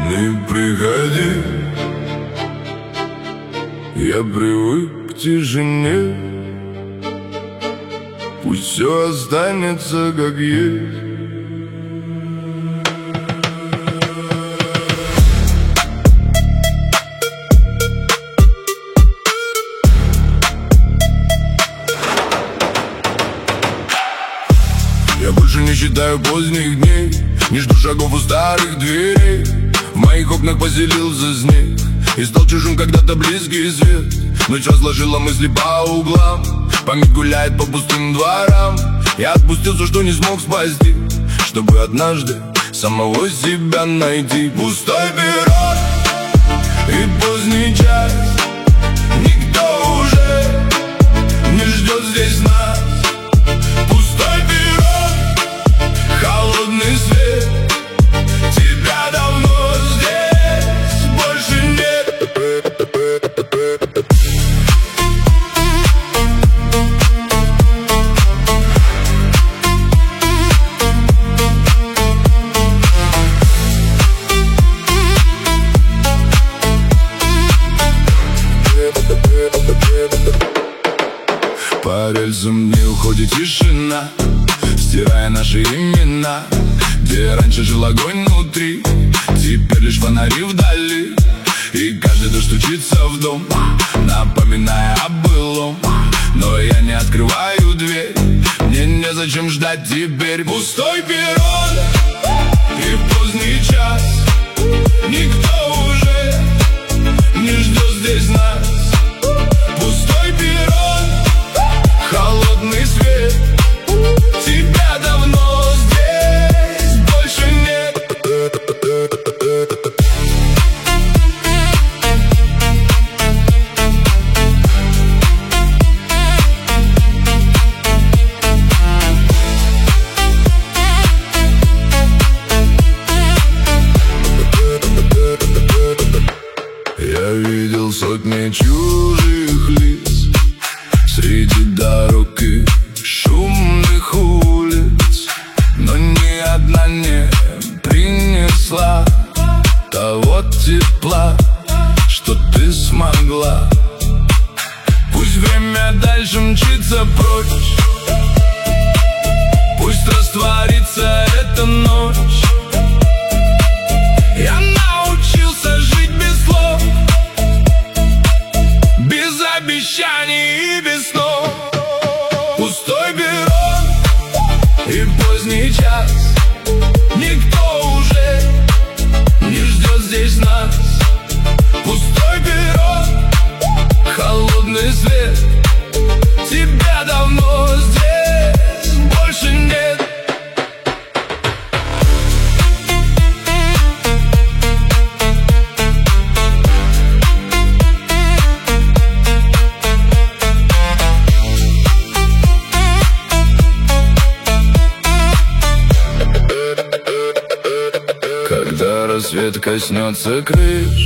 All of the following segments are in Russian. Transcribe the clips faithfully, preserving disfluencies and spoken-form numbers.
Не приходи, я привык к тишине. Пусть все останется как есть. Я больше не считаю поздних дней, не жду шагов у старых дверей. В моих окнах поселился снег и стал чужим когда-то близкий свет. Ночь разложила мысли по углам, память гуляет по пустым дворам. Я отпустил все, что не смог спасти, чтобы однажды самого себя найти. Пустой перрон и поздний час, никто уже не ждет здесь нас. Пустой перрон, холодный свет, тебя давно здесь больше нет. По рельсам не уходит тишина, стирая наши имена. Где раньше жил огонь внутри, теперь лишь фонари вдали. И каждый достучится в дом, напоминая о былом. Но я не открываю дверь, мне незачем ждать теперь. Пустой перрон и поздний час, никто уже не ждет здесь нас. Пустой перрон, холодный свет, тебя давно здесь больше нет. Я видел сотни чужих лиц среди дорог и шумных улиц, но ни одна не принесла того тепла, что ты смогла. Пусть время дальше мчится прочь, пусть растворится эта ночь. Я научился жить без слов, без обещаний и без снов. Пустой перрон и поздний час, никто уже не ждет здесь нас. Пустой перрон, холодный свет, тебя давно здесь больше нет. Когда рассвет коснется крыш,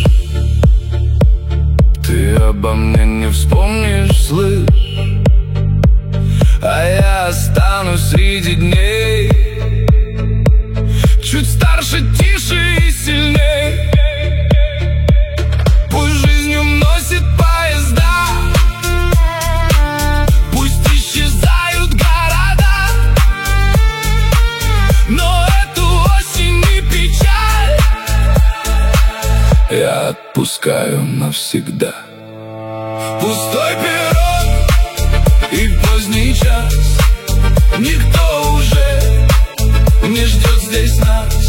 ты обо мне не вспомнишь, слышь. А я останусь среди дней, чуть старше, тише и сильней. Пусть жизнью носит поезда, пусть исчезают города, но эту осень и печаль я отпускаю навсегда. Пустой перрон и поздний час, никто уже не ждет здесь нас.